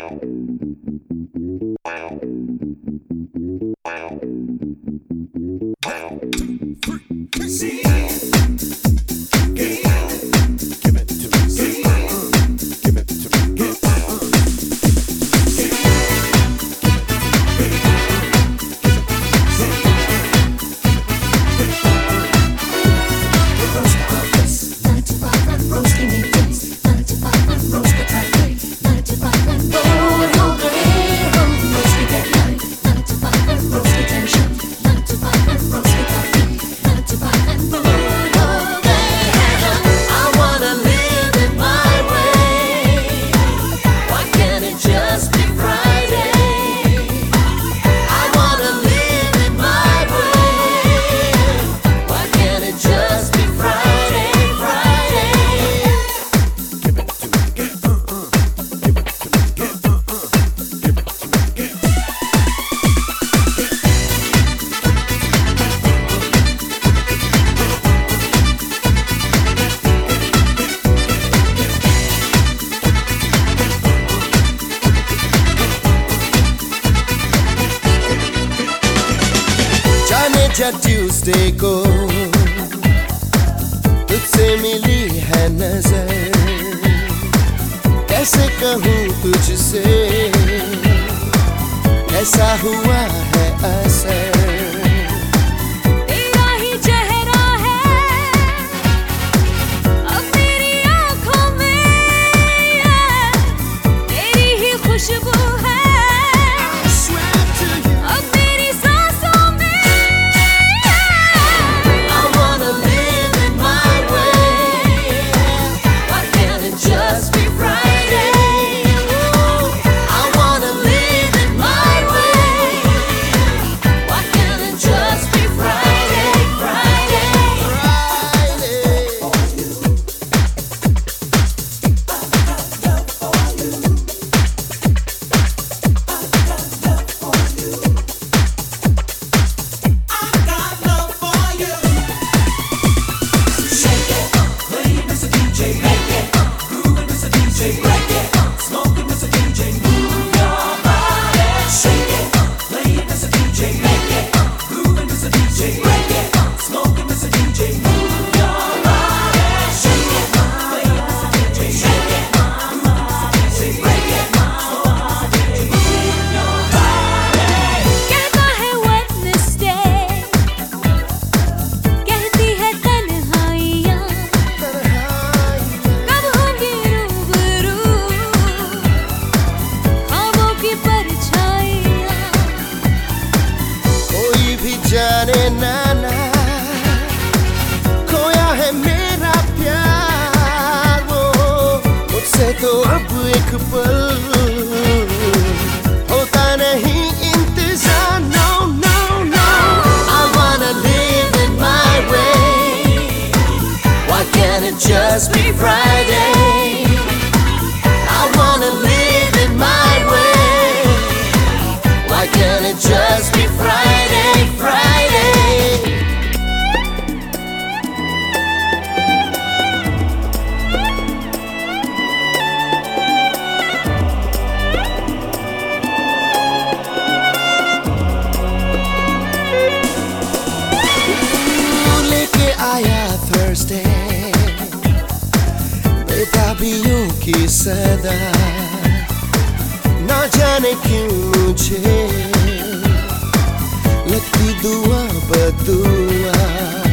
जब ट्यूसडे को तुझसे मिली है नजर, कैसे कहूँ तुझसे ऐसा हुआ है असर। तेरा ही चेहरा है अब मेरी आँखों में, तेरी ही खुशबू है अब मेरी सांसों में। Just be Friday. I wanna live it my way. Why can't it just be Friday, I got love for you. Shake it, play it, Mr. DJ, make it. Grooving, Mr. DJ, break it. Smoking, Mr. DJ, move your body. Shake it, play it, Mr. DJ, make it. Grooving, Mr. DJ, break it. Smoking, Mr. DJ, move your body. Shake it, play it, Mr. DJ, shake it. Grooving, Mr. DJ, break it. Smoking, Mr. DJ, move your body. कहता है Wednesday, कहती है तन्हाइयाँ, कब होंगी रूबरू ख्वाबों की परछाइयाँ। कोई भी जाने ना ना खोया है मेरा प्यार, वो मुझसे तो अब एक पल होता नहीं इंतजार। No, no, no, I wanna live it my way. Why can't it just be Friday? I wanna live it my way. Why can't it just be Friday, Friday? लेके आया Thursday, बेताबियों की सदा, ना जाने क्यों मुझे लगती दुआ बदुआ।